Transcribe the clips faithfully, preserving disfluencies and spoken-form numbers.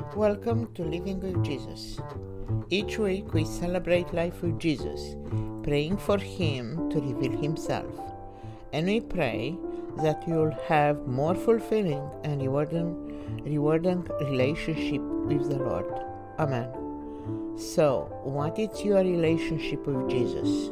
Welcome to Living with Jesus. Each week we celebrate life with Jesus, praying for Him to reveal Himself. And we pray that you'll have more fulfilling and rewarding, rewarding relationship with the Lord. Amen. So, what is your relationship with Jesus?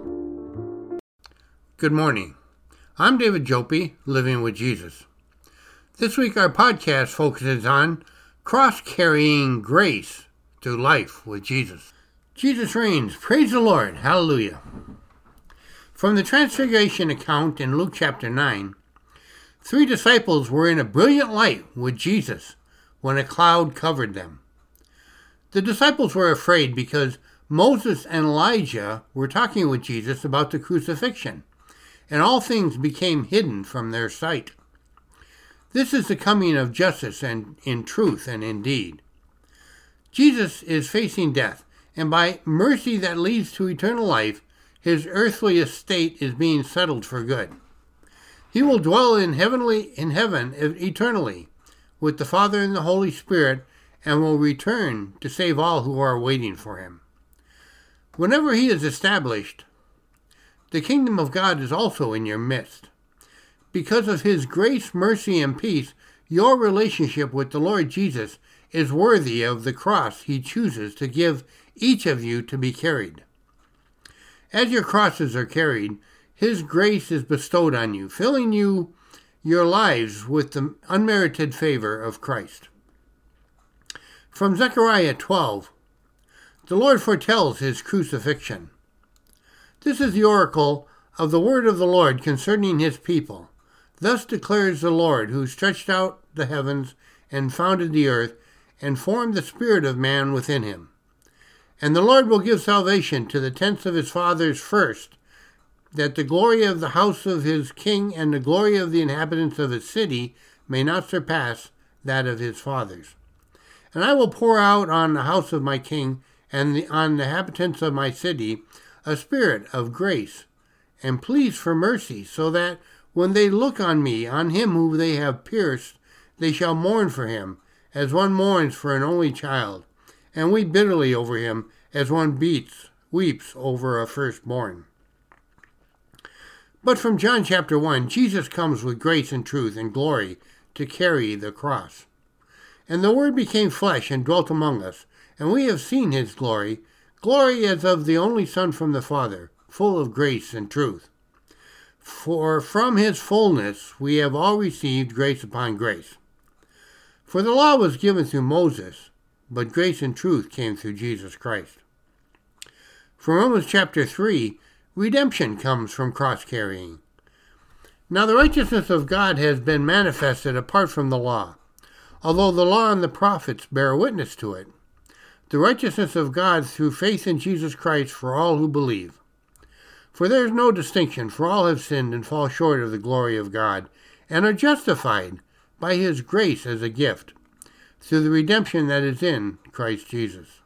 Good morning. I'm David Jopi, Living with Jesus. This week our podcast focuses on cross-carrying grace through life with Jesus. Jesus reigns. Praise the Lord. Hallelujah. From the Transfiguration account in Luke chapter nine, three disciples were in a brilliant light with Jesus when a cloud covered them. The disciples were afraid because Moses and Elijah were talking with Jesus about the crucifixion, and all things became hidden from their sight. This is the coming of justice and in truth and in deed. Jesus is facing death, and by mercy that leads to eternal life, his earthly estate is being settled for good. He will dwell in heavenly in heaven eternally with the Father and the Holy Spirit, and will return to save all who are waiting for him. Whenever he is established, the kingdom of God is also in your midst. Because of his grace, mercy, and peace, your relationship with the Lord Jesus is worthy of the cross he chooses to give each of you to be carried. As your crosses are carried, his grace is bestowed on you, filling you your lives with the unmerited favor of Christ. From Zechariah twelve, the Lord foretells his crucifixion. This is the oracle of the word of the Lord concerning his people. Thus declares the Lord, who stretched out the heavens and founded the earth, and formed the spirit of man within him. And the Lord will give salvation to the tents of his fathers first, that the glory of the house of his king and the glory of the inhabitants of his city may not surpass that of his fathers. And I will pour out on the house of my king and the, on the inhabitants of my city a spirit of grace and pleas for mercy, so that when they look on me, on him whom they have pierced, they shall mourn for him, as one mourns for an only child, and weep bitterly over him, as one beats, weeps over a firstborn. But from John chapter one, Jesus comes with grace and truth and glory to carry the cross. And the Word became flesh and dwelt among us, and we have seen his glory, glory as of the only Son from the Father, full of grace and truth. For from his fullness we have all received grace upon grace. For the law was given through Moses, but grace and truth came through Jesus Christ. From Romans chapter three, redemption comes from cross-carrying. Now the righteousness of God has been manifested apart from the law, although the law and the prophets bear witness to it. The righteousness of God through faith in Jesus Christ for all who believe. For there is no distinction, for all have sinned and fall short of the glory of God, and are justified by his grace as a gift, through the redemption that is in Christ Jesus.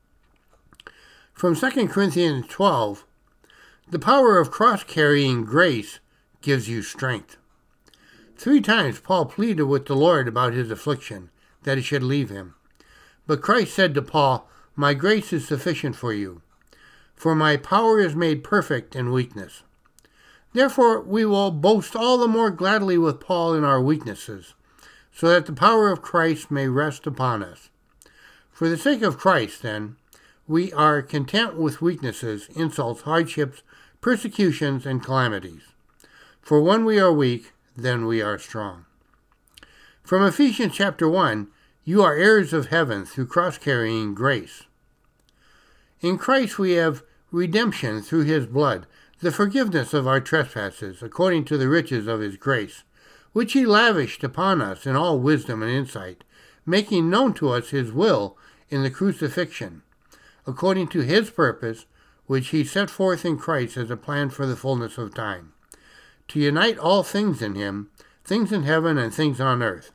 From Second Corinthians twelve, the power of cross-carrying grace gives you strength. Three times Paul pleaded with the Lord about his affliction, that he should leave him. But Christ said to Paul, "My grace is sufficient for you, for my power is made perfect in weakness." Therefore we will boast all the more gladly with Paul in our weaknesses, so that the power of Christ may rest upon us. For the sake of Christ, then, we are content with weaknesses, insults, hardships, persecutions, and calamities. For when we are weak, then we are strong. From Ephesians chapter one, you are heirs of heaven through cross-carrying grace. In Christ we have redemption through his blood, the forgiveness of our trespasses, according to the riches of his grace, which he lavished upon us in all wisdom and insight, making known to us his will in the crucifixion, according to his purpose, which he set forth in Christ as a plan for the fullness of time, to unite all things in him, things in heaven and things on earth.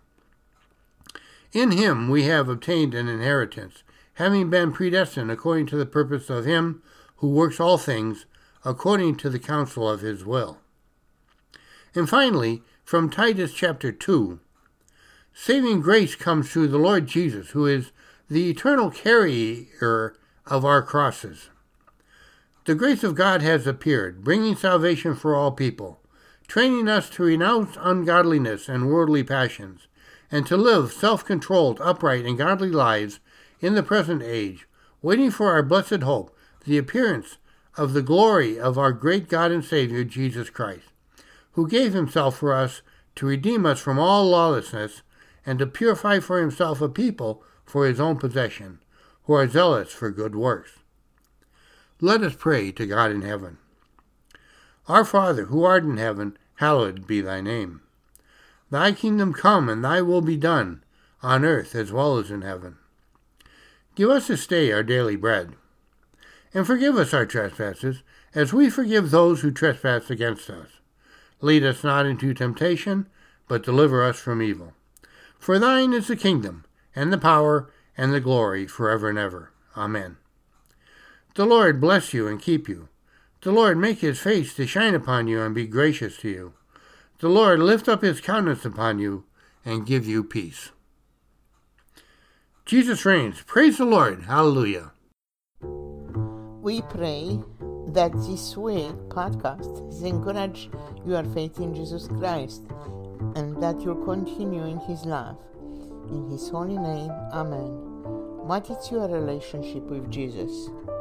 In him we have obtained an inheritance, having been predestined according to the purpose of him who works all things according to the counsel of his will. And finally, from Titus chapter two, saving grace comes through the Lord Jesus, who is the eternal carrier of our crosses. The grace of God has appeared, bringing salvation for all people, training us to renounce ungodliness and worldly passions, and to live self-controlled, upright, and godly lives in the present age, waiting for our blessed hope, the appearance of the glory of our great God and Savior, Jesus Christ, who gave himself for us to redeem us from all lawlessness and to purify for himself a people for his own possession, who are zealous for good works. Let us pray to God in heaven. Our Father, who art in heaven, hallowed be thy name. Thy kingdom come, and thy will be done, on earth as well as in heaven. Give us this day our daily bread, and forgive us our trespasses, as we forgive those who trespass against us. Lead us not into temptation, but deliver us from evil. For thine is the kingdom, and the power, and the glory, forever and ever. Amen. The Lord bless you and keep you. The Lord make his face to shine upon you and be gracious to you. The Lord lift up his countenance upon you and give you peace. Jesus reigns. Praise the Lord. Hallelujah. We pray that this week podcast has encouraged your faith in Jesus Christ and that you'll continue in his love. In his holy name, Amen. What is your relationship with Jesus?